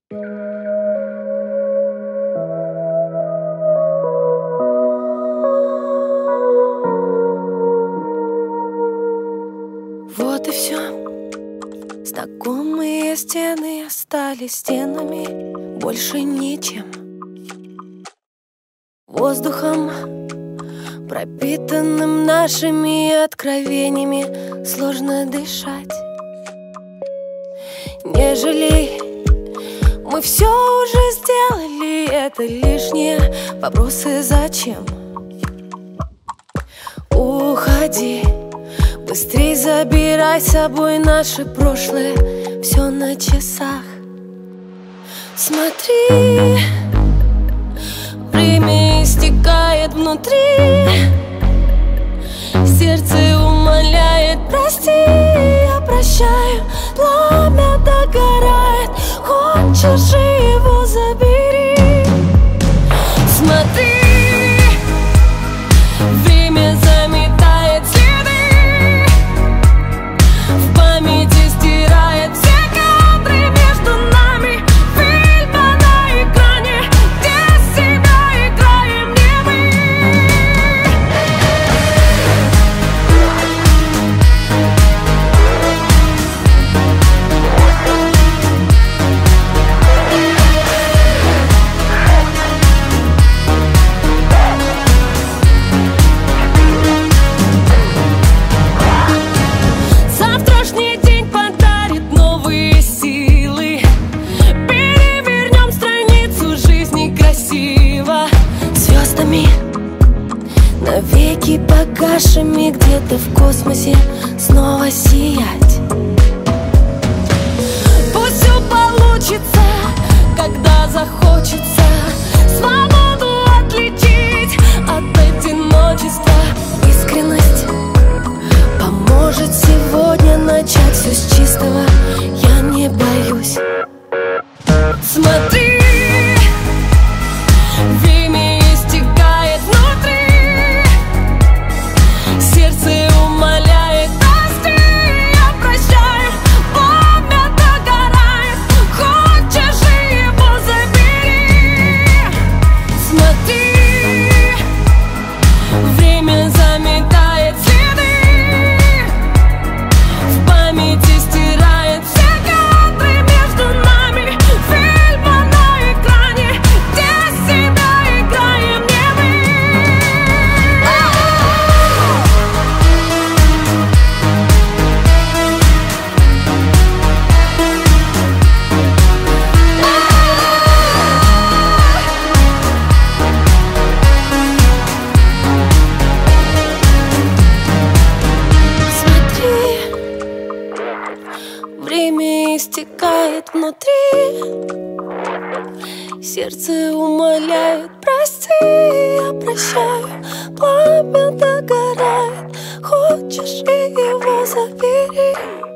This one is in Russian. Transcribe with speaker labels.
Speaker 1: Вот и все. Знакомые стены остались стенами, больше ничем. Воздухом, пропитанным нашими откровениями, сложно дышать. Не жалей, мы все уже сделали, это лишние вопросы зачем? Уходи, быстрей забирай с собой наше прошлое, все на часах. Смотри, время истекает внутри, сердце умоляет, прости, я прощаю. Пламя догорает, хочешь же его забери. Смотри, время заметает следы, в памяти стирает все кадры между нами, фильма на экране, где себя играем не мы. Завтрашний день подарит новые силы, перевернем страницу жизни красиво. Звездами навеки погашими, где-то в космосе снова сиять. Пусть все получится, когда захочется свободу отличить от одиночества. Искренность поможет сегодня начать все с чистого, я не боюсь. Смотри, время истекает внутри, сердце умоляет, прости, я прощаю. Пламя догорает, хочешь же его забери. Смотри, время заметает следы, в памяти стирает все кадры между нами, фильма на экране, где себя играем не мы. Смотри, время истекает внутри, сердце умоляет, прости, я прощаю. Пламя догорает, хочешь и его забери.